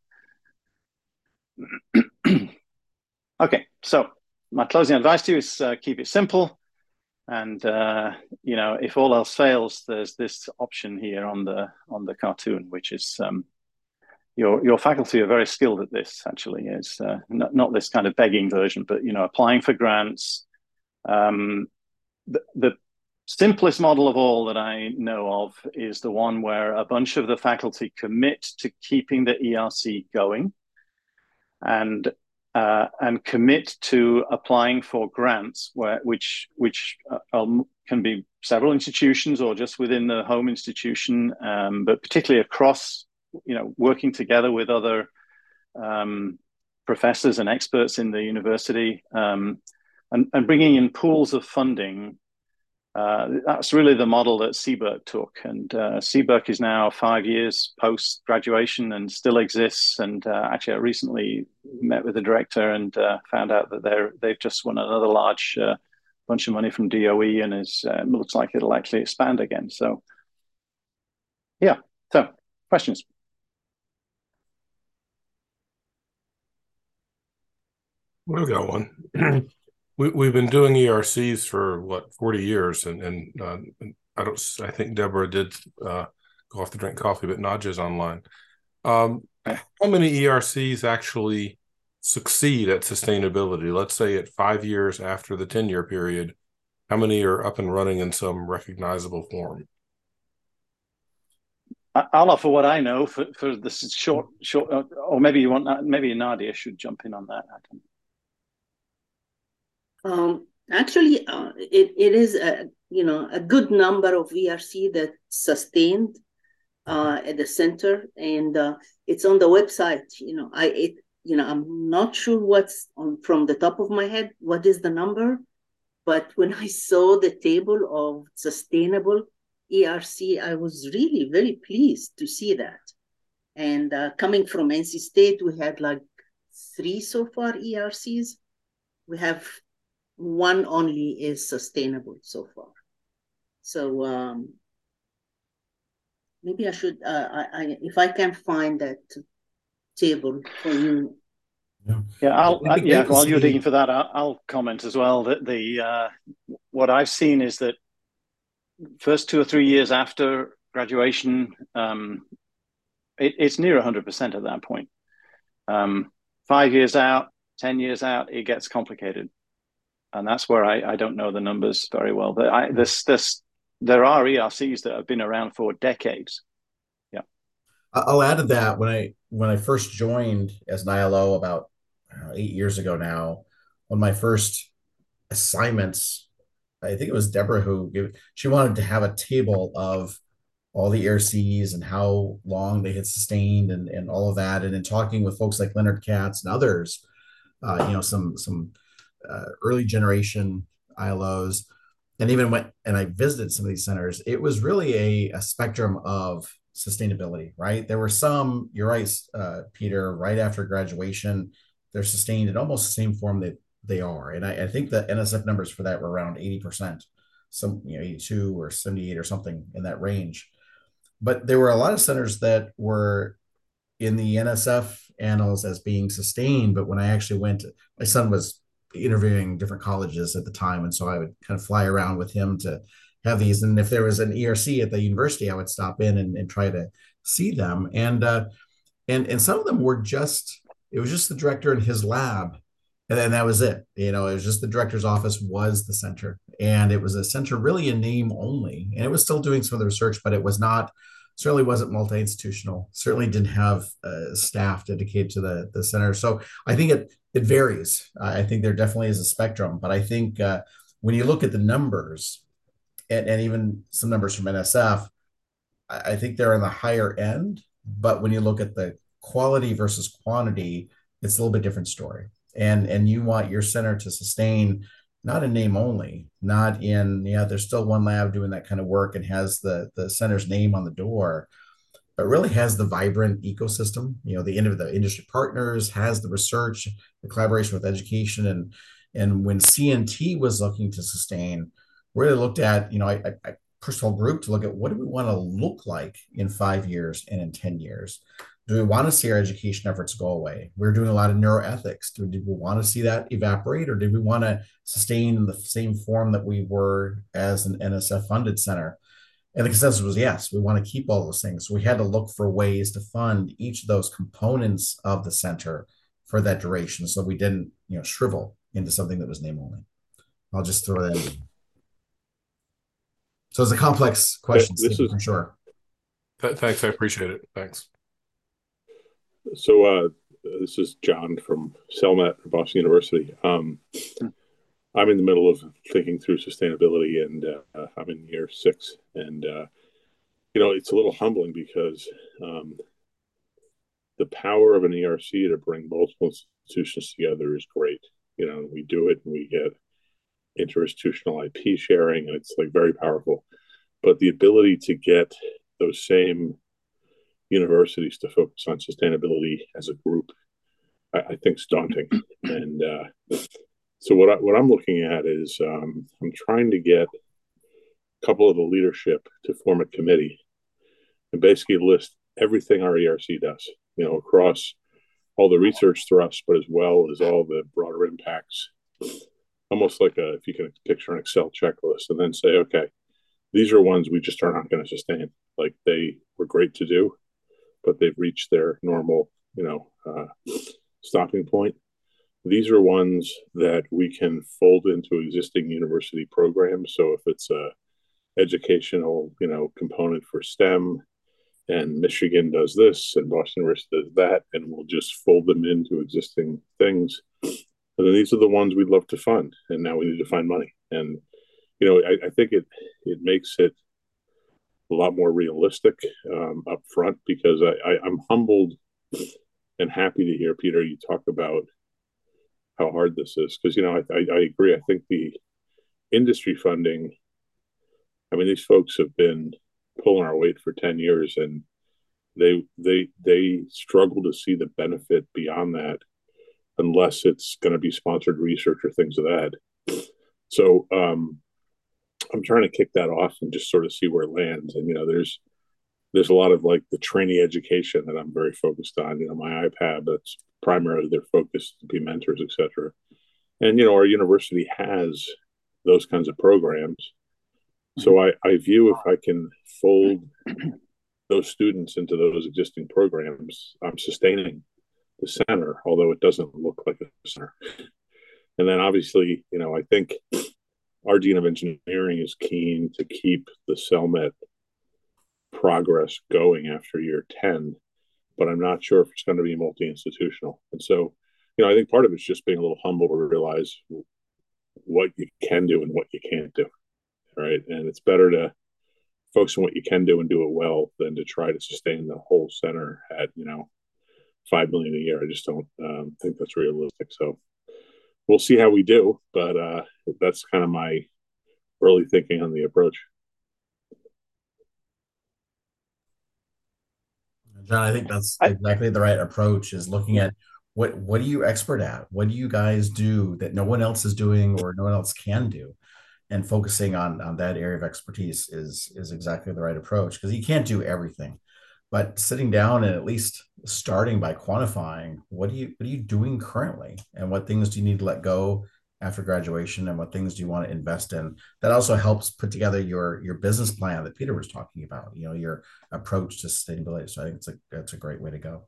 Okay, so my closing advice to you is uh, keep it simple, and uh, you know, if all else fails, there's this option here on the on the cartoon, which is. Um, Your, your faculty are very skilled at this, actually. It's uh, not, not this kind of begging version, but, you know, applying for grants. Um, the, the simplest model of all that I know of is the one where a bunch of the faculty commit to keeping the E R C going and uh, and commit to applying for grants, where which which uh, can be several institutions or just within the home institution, um, but particularly across, you know, working together with other um, professors and experts in the university, um, and, and bringing in pools of funding. Uh, that's really the model that C B E R C took, and uh, C B E R C is now five years post graduation and still exists. And uh, actually, I recently met with the director and uh, found out that they're they've just won another large uh, bunch of money from D O E, and is uh, looks like it'll actually expand again. So, yeah. So, questions. I've got one. We, we've been doing E R Cs for what, forty years, and and uh, I don't. I think Deborah did uh, go off to drink coffee, but Nadja's online. Um, how many E R Cs actually succeed at sustainability? Let's say at five years after the ten-year period, how many are up and running in some recognizable form? I'll offer what I know for for this short short, or maybe you want maybe Nadia should jump in on that. I don't know. Um, actually, uh, it, it is a, you know, a good number of E R C that sustained uh, at the center, and uh, it's on the website. You know, I it you know I'm not sure what's on from the top of my head. What is the number? But when I saw the table of sustainable E R C, I was really very pleased to see that. And uh, coming from N C State, we had like three so far E R Cs. We have one only is sustainable so far. So um, maybe I should, uh, I, I, if I can find that table for you. Yeah, yeah. I'll, uh, yeah while you're digging for that, I'll, I'll comment as well that the uh, what I've seen is that first two or three years after graduation, um, it, it's near one hundred percent at that point. Um, five years out, ten years out, it gets complicated. And that's where I, I don't know the numbers very well. But I, this, this, there are E R Cs that have been around for decades. Yeah. I'll add to that. When I when I first joined as an I L O about know, eight years ago now, one of my first assignments, I think it was Deborah who gave, she wanted to have a table of all the E R Cs and how long they had sustained and, and all of that. And in talking with folks like Leonard Katz and others, uh, you know, some some uh, early generation I L Os, and even went and I visited some of these centers, it was really a, a spectrum of sustainability, right? There were some, you're right, uh, Peter, right after graduation, they're sustained in almost the same form that they are. And I, I think the N S F numbers for that were around eighty percent, some, you know, eighty-two or seventy-eight or something in that range. But there were a lot of centers that were in the N S F annals as being sustained. But when I actually went, my son was interviewing different colleges at the time. And so I would kind of fly around with him to have these. And if there was an E R C at the university, I would stop in and, and try to see them. And, uh, and, and some of them were just, it was just the director in his lab. And then that was it. You know, it was just the director's office was the center. And it was a center really in name only. And it was still doing some of the research, but it was not, certainly wasn't multi-institutional, certainly didn't have uh, staff dedicated to the, the center. So I think it, it varies. I think there definitely is a spectrum, but I think uh, when you look at the numbers and, and even some numbers from N S F, I, I think they're on the higher end, but when you look at the quality versus quantity, it's a little bit different story. And, and you want your center to sustain not in name only, not in, yeah, there's still one lab doing that kind of work and has the, the center's name on the door, but really has the vibrant ecosystem, you know, the end of the industry partners, has the research, the collaboration with education. And, and when C N T was looking to sustain, really looked at, you know, I, I, I personal group to look at what do we want to look like in five years and in ten years? Do we want to see our education efforts go away? We're doing a lot of neuroethics. Do, did we want to see that evaporate, or did we want to sustain in the same form that we were as an N S F funded center? And the consensus was yes, we want to keep all those things. So we had to look for ways to fund each of those components of the center for that duration, so we didn't, you know, shrivel into something that was name only. I'll just throw that in. So it's a complex question, this Steve, is for sure. Th- thanks, I appreciate it. Thanks. So uh, this is John from CELMAT, Boston University. Um, I'm in the middle of thinking through sustainability, and uh, I'm in year six. And, uh, you know, it's a little humbling because um, the power of an E R C to bring multiple institutions together is great. You know, we do it and we get interinstitutional I P sharing, and it's like very powerful. But the ability to get those same universities to focus on sustainability as a group, I, I think is daunting. And uh, so what I, what I'm looking at is um, I'm trying to get a couple of the leadership to form a committee and basically list everything our E R C does, you know, across all the research thrusts, but as well as all the broader impacts, almost like a, if you can picture an Excel checklist, and then say, okay, these are ones we just are not going to sustain. Like, they were great to do, but they've reached their normal, you know, uh, stopping point. These are ones that we can fold into existing university programs. So if it's a educational, you know, component for STEM, and Michigan does this and Boston University does that, and we'll just fold them into existing things. And then these are the ones we'd love to fund, and now we need to find money. And you know, I, I think it it makes it a lot more realistic um, up front, because I, I, I'm humbled and happy to hear, Peter, you talk about how hard this is, because you know I, I, I agree. I think the industry funding, I mean, these folks have been pulling our weight for ten years, and they they they struggle to see the benefit beyond that unless it's going to be sponsored research or things of that. So um, I'm trying to kick that off and just sort of see where it lands. And you know, there's there's a lot of like the trainee education that I'm very focused on. You know, my I P A B, that's primarily their focus to be mentors, et cetera. And you know, our university has those kinds of programs. So I, I view if I can fold those students into those existing programs, I'm sustaining the center, although it doesn't look like a center. And then obviously, you know, I think our Dean of Engineering is keen to keep the CELMAT progress going after year ten, but I'm not sure if it's going to be multi-institutional. And so, you know, I think part of it's just being a little humble to realize what you can do and what you can't do. Right. And it's better to focus on what you can do and do it well than to try to sustain the whole center at, you know, five million a year. I just don't um, think that's realistic. So we'll see how we do. But uh, that's kind of my early thinking on the approach. John, I think that's exactly the right approach, is looking at what what are you expert at? What do you guys do that no one else is doing or no one else can do? And focusing on, on that area of expertise is, is exactly the right approach, because you can't do everything. But sitting down and at least starting by quantifying what are you what are you doing currently, and what things do you need to let go after graduation, and what things do you want to invest in? That also helps put together your your business plan that Peter was talking about, you know, your approach to sustainability. So I think it's a that's a great way to go.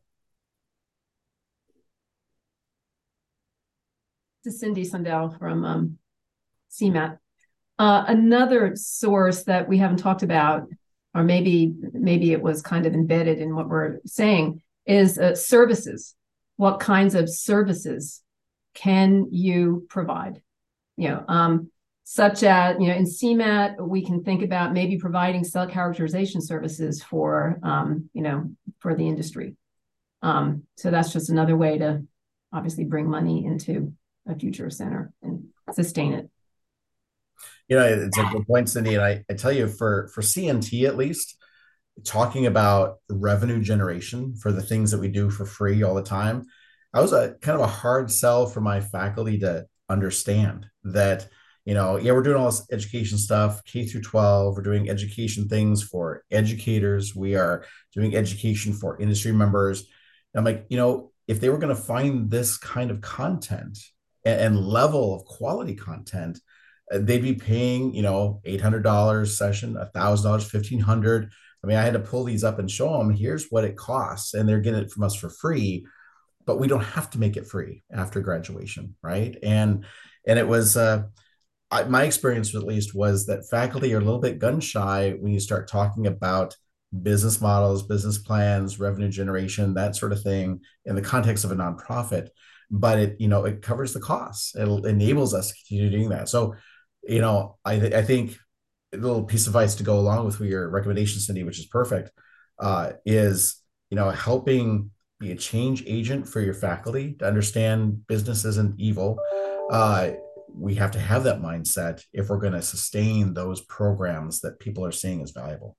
This is Cindy Sundell from um, C MAT. Uh, another source that we haven't talked about, or maybe maybe it was kind of embedded in what we're saying, is uh, services. What kinds of services can you provide? You know, um, such as, you know, in C MAT, we can think about maybe providing cell characterization services for, um, you know, for the industry. Um, so that's just another way to obviously bring money into a future center and sustain it. You know, it's a good point, Cindy. And I, I tell you, for, for C N T at least, talking about revenue generation for the things that we do for free all the time, I was a kind of a hard sell for my faculty to understand that, you know, yeah, we're doing all this education stuff, K through twelve, we're doing education things for educators, we are doing education for industry members. And I'm like, you know, if they were going to find this kind of content and, and level of quality content, they'd be paying, you know, eight hundred dollars a session, one thousand dollars, fifteen hundred dollars. I mean, I had to pull these up and show them, here's what it costs. And they're getting it from us for free, but we don't have to make it free after graduation, right? And and it was, uh, I, my experience at least was that faculty are a little bit gun shy when you start talking about business models, business plans, revenue generation, that sort of thing in the context of a nonprofit. But it, you know, it covers the costs. It enables us to continue doing that. So, you know, I, th- I think a little piece of advice to go along with your recommendation, Cindy, which is perfect, uh, is, you know, helping be a change agent for your faculty to understand business isn't evil. Uh, we have to have that mindset if we're going to sustain those programs that people are seeing as valuable.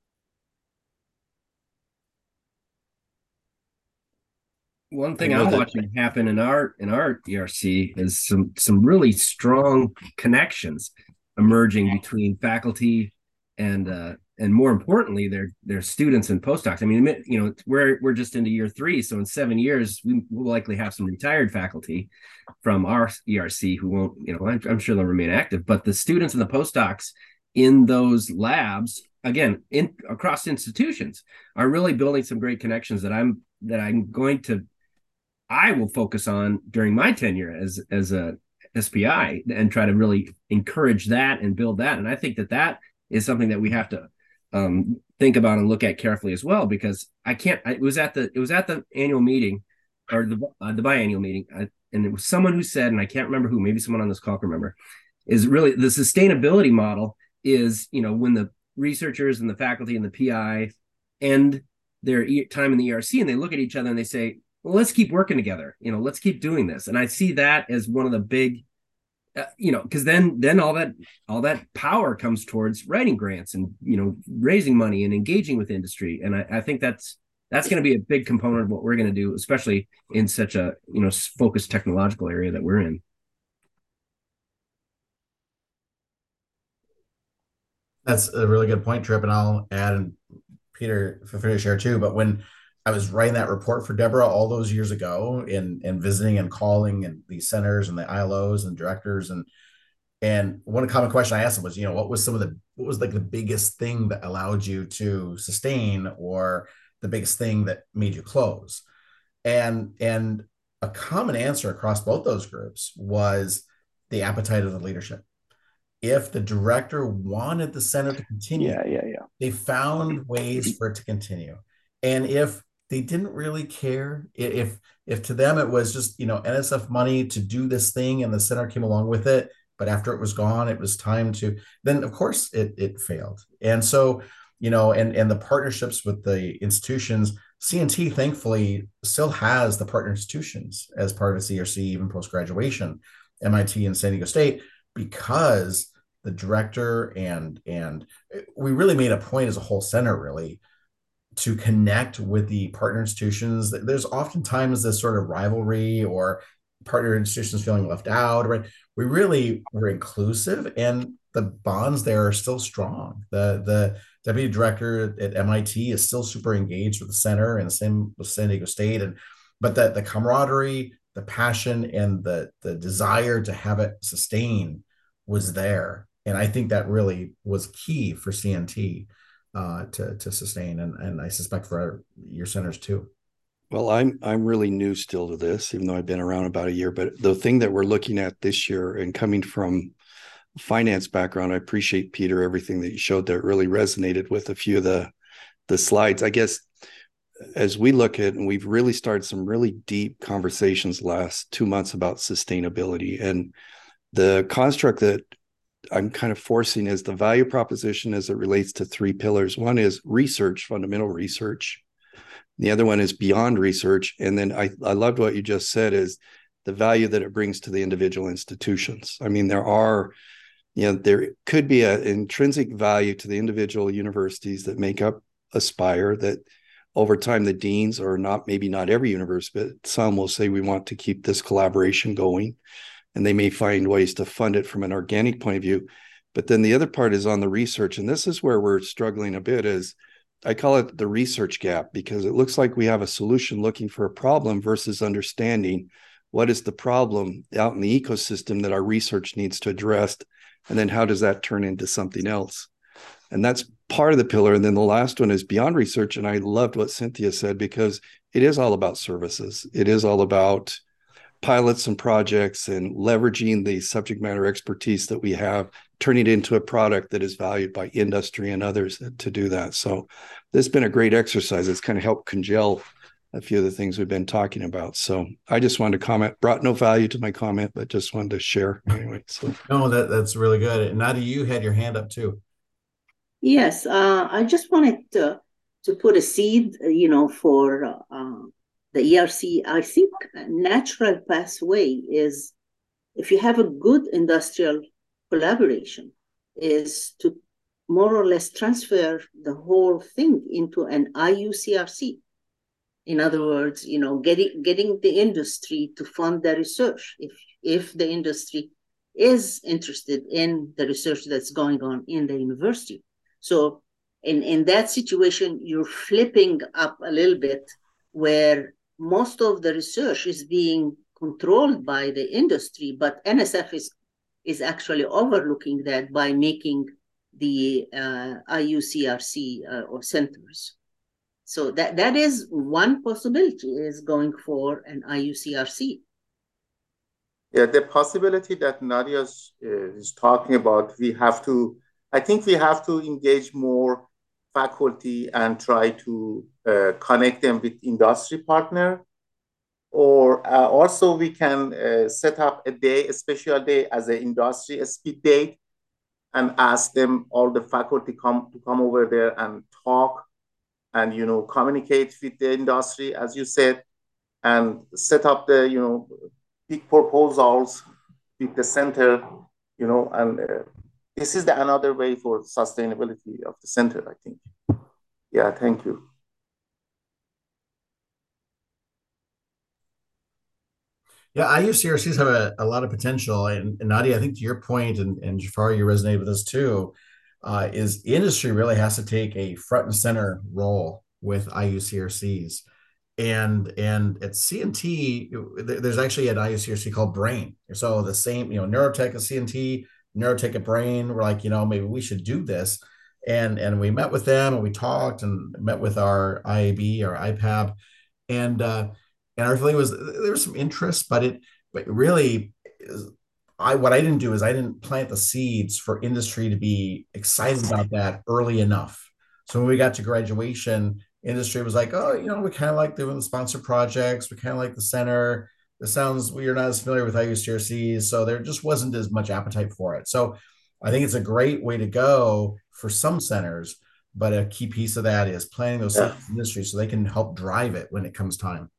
One thing I'm watching happen in our in our E R C is some some really strong connections emerging between faculty and uh, and more importantly their their students and postdocs. I mean, you know, we're we're just into year three, so in seven years we will likely have some retired faculty from our E R C who won't, you know, I'm, I'm sure they'll remain active, but the students and the postdocs in those labs, again, in across institutions, are really building some great connections that I'm that I'm going to I will focus on during my tenure as as a S P I and try to really encourage that and build that. And I think that that is something that we have to um, think about and look at carefully as well, because I can't. I, it was at the it was at the annual meeting or the uh, the biannual meeting, I, and it was someone who said, and I can't remember who, maybe someone on this call can remember, is really the sustainability model is, you know, when the researchers and the faculty and the P I end their e- time in the E R C and they look at each other and they say, well, let's keep working together. You know, let's keep doing this. And I see that as one of the big, uh, you know, because then then all that all that power comes towards writing grants and, you know, raising money and engaging with industry. And I, I think that's that's going to be a big component of what we're going to do, especially in such a, you know, focused technological area that we're in. That's a really good point, Trip. And I'll add, and Peter, feel free to share too. But when I was writing that report for Deborah all those years ago, and and visiting and calling and these centers and the I L Os and directors, and and one common question I asked them was, you know, what was some of the what was like the biggest thing that allowed you to sustain, or the biggest thing that made you close? And and a common answer across both those groups was the appetite of the leadership. If the director wanted the center to continue, yeah, yeah, yeah, they found ways for it to continue. And if they didn't really care, if if to them it was just, you know, N S F money to do this thing and the center came along with it, but after it was gone, it was time to, then of course it it failed. And so, you know, and and the partnerships with the institutions, C N T thankfully still has the partner institutions as part of its E R C, even post-graduation, M I T and San Diego State, because the director and and we really made a point as a whole center really to connect with the partner institutions. There's oftentimes this sort of rivalry or partner institutions feeling left out, right? We really were inclusive, and the bonds there are still strong. The the deputy director at M I T is still super engaged with the center, and the same with San Diego State. And but the, the camaraderie, the passion, and the the desire to have it sustain was there. And I think that really was key for C N T uh, to to sustain, and and I suspect for our, your centers too. Well, I'm I'm really new still to this, even though I've been around about a year. But the thing that we're looking at this year, and coming from a finance background, I appreciate, Peter, everything that you showed there. It really resonated with a few of the the slides. I guess as we look at, and we've really started some really deep conversations last two months about sustainability, and the construct that I'm kind of forcing is the value proposition as it relates to three pillars. One is research, fundamental research. The other one is beyond research. And then I, I loved what you just said is the value that it brings to the individual institutions. I mean, there are, you know, there could be an intrinsic value to the individual universities that make up Aspire, that over time the deans, or not, maybe not every university, but some will say we want to keep this collaboration going. And they may find ways to fund it from an organic point of view. But then the other part is on the research. And this is where we're struggling a bit, is I call it the research gap, because it looks like we have a solution looking for a problem versus understanding what is the problem out in the ecosystem that our research needs to address. And then how does that turn into something else? And that's part of the pillar. And then the last one is beyond research. And I loved what Cynthia said, because it is all about services. It is all about pilot some projects and leveraging the subject matter expertise that we have, turning it into a product that is valued by industry and others to do that. So this has been a great exercise. It's kind of helped congeal a few of the things we've been talking about. So I just wanted to comment, brought no value to my comment, but just wanted to share anyway. So no, that, that's really good. And Nadia, you had your hand up too. Yes, uh, I just wanted to, to put a seed, you know, for uh, the E R C. I think a natural pathway is, if you have a good industrial collaboration, is to more or less transfer the whole thing into an I U C R C. In other words, you know, getting getting the industry to fund the research, if if the industry is interested in the research that's going on in the university. So in, in that situation, you're flipping up a little bit, where most of the research is being controlled by the industry, but N S F is, is actually overlooking that by making the uh, I U C R C uh, or centers. So that, that is one possibility, is going for an I U C R C. Yeah, the possibility that Nadia uh, is talking about, we have to, I think we have to engage more faculty and try to uh, connect them with industry partner. Or uh, also we can uh, set up a day, a special day as an industry a speed date, and ask them, all the faculty come to come over there and talk and, you know, communicate with the industry, as you said, and set up the, you know, big proposals with the center, you know, and uh, this is the another way for sustainability of the center, I think. Yeah, thank you. Yeah, I U C R Cs have a, a lot of potential. And, and Nadia, I think to your point, and, and Jafar, you resonate with this too, uh, is industry really has to take a front and center role with I U C R Cs. And and at C N T, there's actually an I U C R C called Brain. So the same, you know, Neurotech at C N T, Neurotech at Brain, we're like, you know, maybe we should do this. And and we met with them and we talked and met with our I A B, our I P A B, and uh, and our feeling was there was some interest, but it but really, I what I didn't do is I didn't plant the seeds for industry to be excited about that early enough. So when we got to graduation, industry was like, oh, you know, we kind of like doing the sponsored projects. We kind of like the center. It sounds, we're not as familiar with I U C R Cs. So there just wasn't as much appetite for it. So I think it's a great way to go for some centers, but a key piece of that is planning those yeah. industries so they can help drive it when it comes time.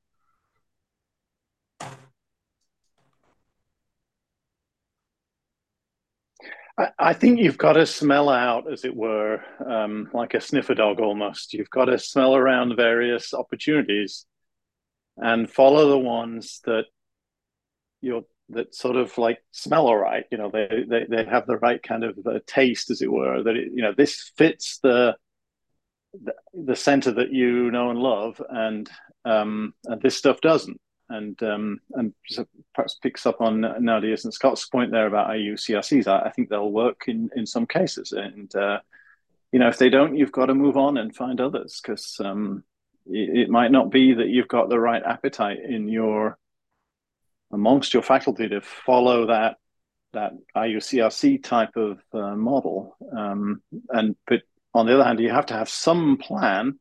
I think you've got to smell out, as it were, um, like a sniffer dog almost. You've got to smell around various opportunities and follow the ones that you're that sort of like smell all right. You know, they they they have the right kind of uh, taste, as it were. That it, you know, this fits the, the the center that you know and love, and um, and this stuff doesn't. And um, and perhaps picks up on Nadia's and Scott's point there about I U C R Cs. I, I think they'll work in, in some cases. And, uh, you know, if they don't, you've got to move on and find others, because um, it, it might not be that you've got the right appetite in your, amongst your faculty to follow that that I U C R C type of uh, model. Um, and but on the other hand, you have to have some plan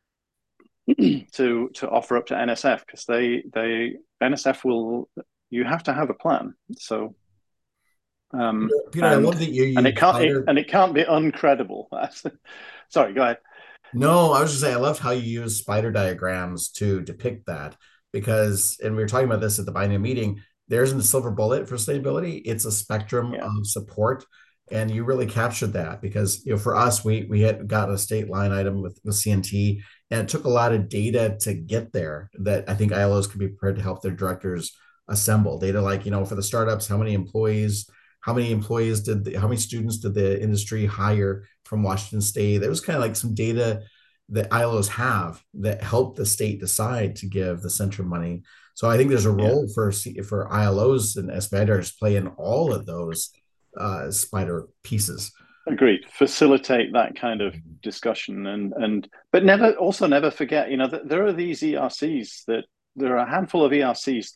to to offer up to N S F, because they they N S F will, you have to have a plan. So um Peter, and, I love that you use and it can't spider... it, and it can't be uncredible. Sorry, go ahead. No, I was just saying I loved how you use spider diagrams to depict that, because, and we were talking about this at the Biennial meeting, there isn't a silver bullet for sustainability. It's a spectrum yeah. of support. And you really captured that, because, you know, for us, we we had got a state line item with, with C N T, and it took a lot of data to get there that I think I L Os could be prepared to help their directors assemble. Data like, you know, for the startups, how many employees, how many employees did, the, how many students did the industry hire from Washington State? There was kind of like some data that I L Os have that help the state decide to give the center money. So I think there's a role yeah. for for I L Os and SBIDers play in all of those uh spider pieces. Agreed. Facilitate that kind of discussion, and and but never also never forget, you know, that there are these E R Cs that there are a handful of E R Cs that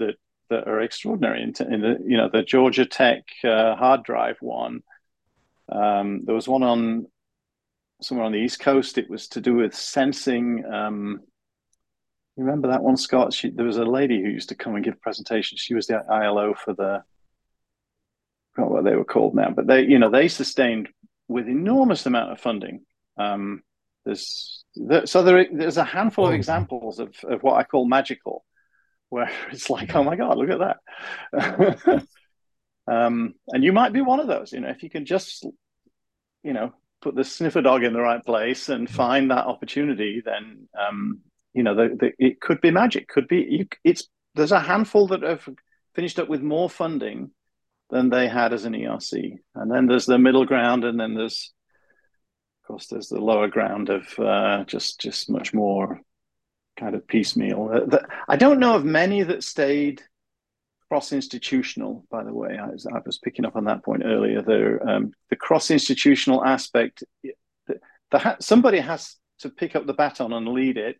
that are extraordinary. In, in the you know the Georgia Tech uh, hard drive one. Um, there was one on somewhere on the East Coast. It was to do with sensing. Um, you remember that one, Scott? She, there was a lady who used to come and give presentations. She was the I L O for the. I forgot what they were called now, but they you know they sustained with enormous amount of funding. Um, there's so there, there's a handful of examples of, of what I call magical, where it's like, oh my God, look at that. um, and you might be one of those, you know, if you can just, you know, put the sniffer dog in the right place and find that opportunity, then, um, you know, the, the, it could be magic. Could be, you, it's, there's a handful that have finished up with more funding than they had as an E R C. And then there's the middle ground, and then there's, of course, there's the lower ground of uh, just just much more kind of piecemeal. Uh, the, I don't know of many that stayed cross-institutional, by the way. I was, I was picking up on that point earlier. The, um, the cross-institutional aspect, the, the, somebody has to pick up the baton and lead it.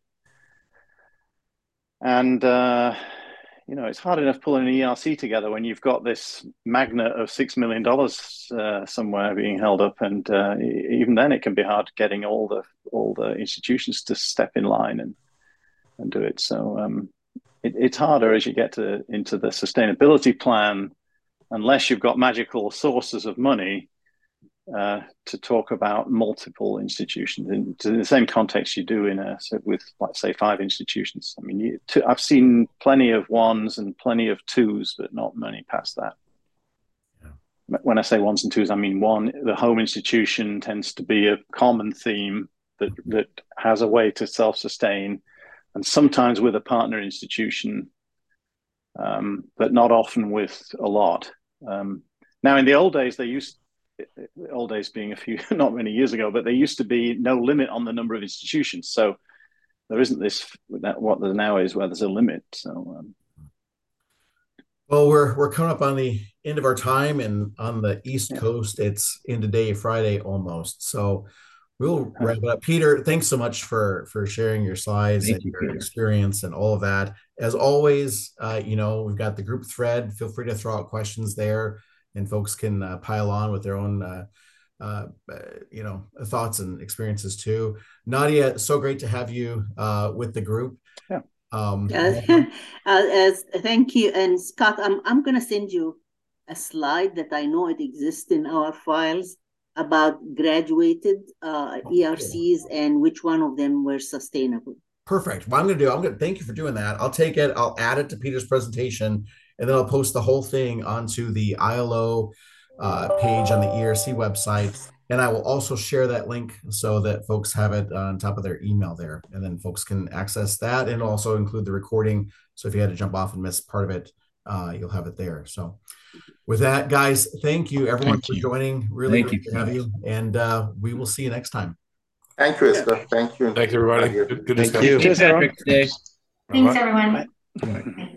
And, uh, you know, it's hard enough pulling an E R C together when you've got this magnet of six million dollars uh, somewhere being held up, and uh, even then, it can be hard getting all the all the institutions to step in line and and do it. So um, it, it's harder as you get to into the sustainability plan, unless you've got magical sources of money uh, to talk about multiple institutions in, in the same context you do in a with, let's say, five institutions. I mean, you, two, I've seen plenty of ones and plenty of twos, but not many past that. Yeah. When I say ones and twos, I mean one. The home institution tends to be a common theme that that has a way to self-sustain, and sometimes with a partner institution, um, but not often with a lot. Um, now, in the old days, they used. The old days being a few, not many years ago, but there used to be no limit on the number of institutions. So there isn't this, that what there now is, where there's a limit. So, um, well, we're we're coming up on the end of our time, and on the East yeah. Coast, it's end of day Friday almost. So we'll wrap it up. Peter, thanks so much for for sharing your slides Thank and you, your Peter. experience and all of that. As always, uh, you know, we've got the group thread. Feel free to throw out questions there, and folks can uh, pile on with their own, uh, uh, you know, thoughts and experiences too. Nadia, so great to have you uh, with the group. Yeah. Um, uh, as thank you, and Scott, I'm I'm going to send you a slide that I know it exists in our files about graduated uh, E R Cs and which one of them were sustainable. Perfect. What I'm going to do, I'm going to thank you for doing that. I'll take it. I'll add it to Peter's presentation, and then I'll post the whole thing onto the I L O uh, page on the E R C website. And I will also share that link so that folks have it on top of their email there. And then folks can access that, and also include the recording. So if you had to jump off and miss part of it, uh, you'll have it there. So with that, guys, thank you everyone thank for you. joining. Really thank great you. to have you. And uh, we will see you next time. Thank you, Esther. Thank you. Thanks, everybody. Good, good Thank discussion. you. Cheers, everyone. Thanks, everyone. Bye.